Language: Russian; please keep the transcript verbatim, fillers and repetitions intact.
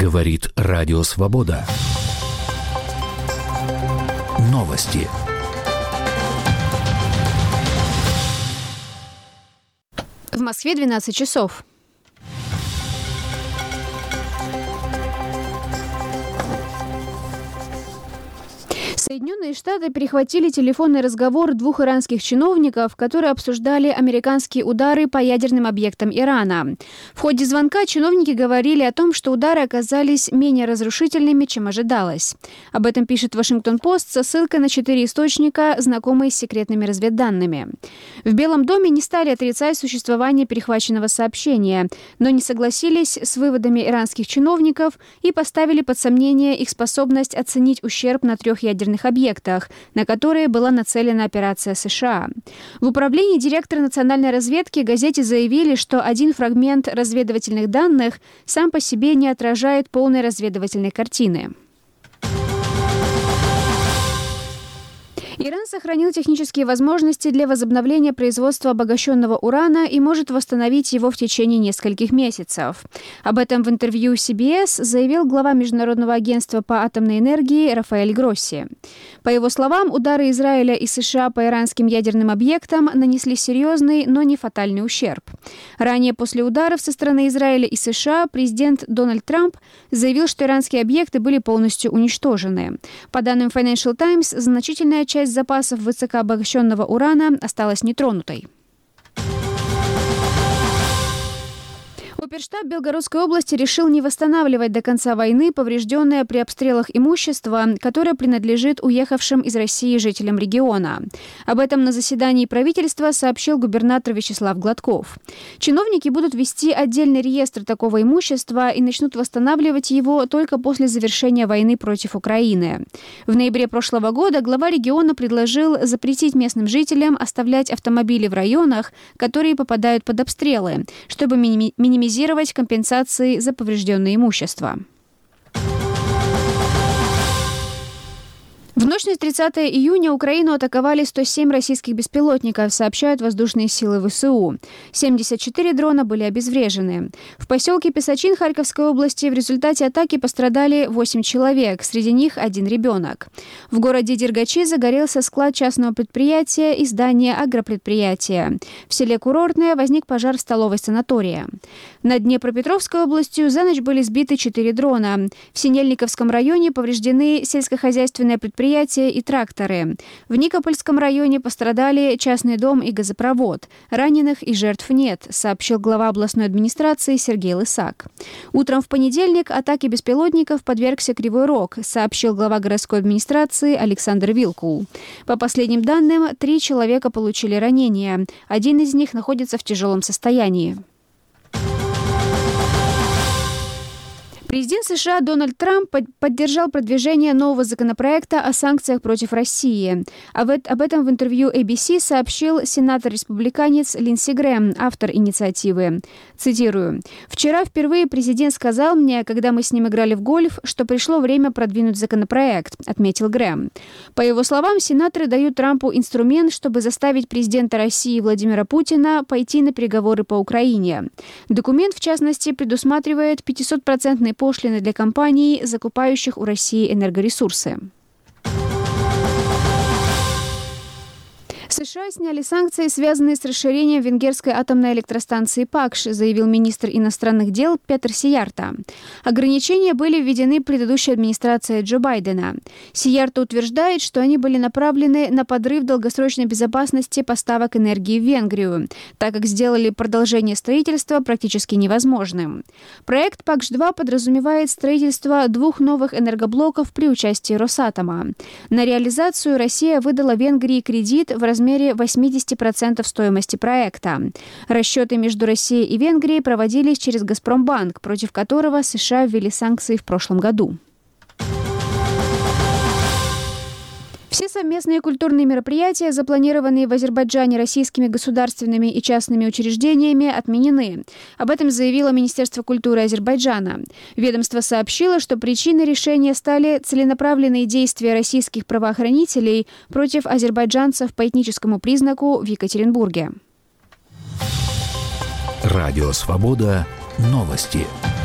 Говорит Радио Свобода. Новости. В Москве двенадцать часов. Соединенные Штаты перехватили телефонный разговор двух иранских чиновников, которые обсуждали американские удары по ядерным объектам Ирана. В ходе звонка чиновники говорили о том, что удары оказались менее разрушительными, чем ожидалось. Об этом пишет Вашингтон-Пост со ссылкой на четыре источника, знакомые с секретными разведданными. В Белом доме не стали отрицать существование перехваченного сообщения, но не согласились с выводами иранских чиновников и поставили под сомнение их способность оценить ущерб на трех ядерных объектах, на которые была нацелена операция США. В управлении директора национальной разведки газете заявили, что один фрагмент разведывательных данных сам по себе не отражает полной разведывательной картины. Иран сохранил технические возможности для возобновления производства обогащенного урана и может восстановить его в течение нескольких месяцев. Об этом в интервью си би эс заявил глава Международного агентства по атомной энергии Рафаэль Гросси. По его словам, удары Израиля и США по иранским ядерным объектам нанесли серьезный, но не фатальный ущерб. Ранее после ударов со стороны Израиля и США президент Дональд Трамп заявил, что иранские объекты были полностью уничтожены. По данным Financial Times, значительная часть запасов высокообогащенного урана осталась нетронутой. Оперштаб Белгородской области решил не восстанавливать до конца войны поврежденное при обстрелах имущество, которое принадлежит уехавшим из России жителям региона. Об этом на заседании правительства сообщил губернатор Вячеслав Гладков. Чиновники будут вести отдельный реестр такого имущества и начнут восстанавливать его только после завершения войны против Украины. В ноябре прошлого года глава региона предложил запретить местным жителям оставлять автомобили в районах, которые попадают под обстрелы, чтобы минимизировать компенсации за поврежденное имущество. В ночь на тридцатое июня Украину атаковали сто семь российских беспилотников, сообщают воздушные силы ВСУ. семьдесят четыре дрона были обезврежены. В поселке Песочин Харьковской области в результате атаки пострадали восемь человек, среди них один ребенок. В городе Дергачи загорелся склад частного предприятия и здание агропредприятия. В селе Курортное возник пожар в столовой санатория. Над Днепропетровской областью за ночь были сбиты четыре дрона. В Синельниковском районе повреждены сельскохозяйственное предприятие и тракторы. В Никопольском районе пострадали частный дом и газопровод. Раненых и жертв нет, сообщил глава областной администрации Сергей Лысак. Утром в понедельник атаке беспилотников подвергся Кривой Рог, сообщил глава городской администрации Александр Вилкул. По последним данным, три человека получили ранения. Один из них находится в тяжелом состоянии. Президент США Дональд Трамп поддержал продвижение нового законопроекта о санкциях против России. Об этом в интервью эй би си сообщил сенатор-республиканец Линдси Грэм, автор инициативы. Цитирую. «Вчера впервые президент сказал мне, когда мы с ним играли в гольф, что пришло время продвинуть законопроект», отметил Грэм. По его словам, сенаторы дают Трампу инструмент, чтобы заставить президента России Владимира Путина пойти на переговоры по Украине. Документ, в частности, предусматривает пятисотпроцентный пошлины для компаний, закупающих у России энергоресурсы. США сняли санкции, связанные с расширением венгерской атомной электростанции Пакш, заявил министр иностранных дел Петер Сиярта. Ограничения были введены предыдущей администрацией Джо Байдена. Сиярта утверждает, что они были направлены на подрыв долгосрочной безопасности поставок энергии в Венгрию, так как сделали продолжение строительства практически невозможным. Проект Пакш-два подразумевает строительство двух новых энергоблоков при участии Росатома. На реализацию Россия выдала Венгрии кредит в размере восемьдесят процентов стоимости проекта. Расчеты между Россией и Венгрией проводились через Газпромбанк, против которого США ввели санкции в прошлом году. Все совместные культурные мероприятия, запланированные в Азербайджане российскими государственными и частными учреждениями, отменены. Об этом заявило Министерство культуры Азербайджана. Ведомство сообщило, что причиной решения стали целенаправленные действия российских правоохранителей против азербайджанцев по этническому признаку в Екатеринбурге. Радио Свобода. Новости.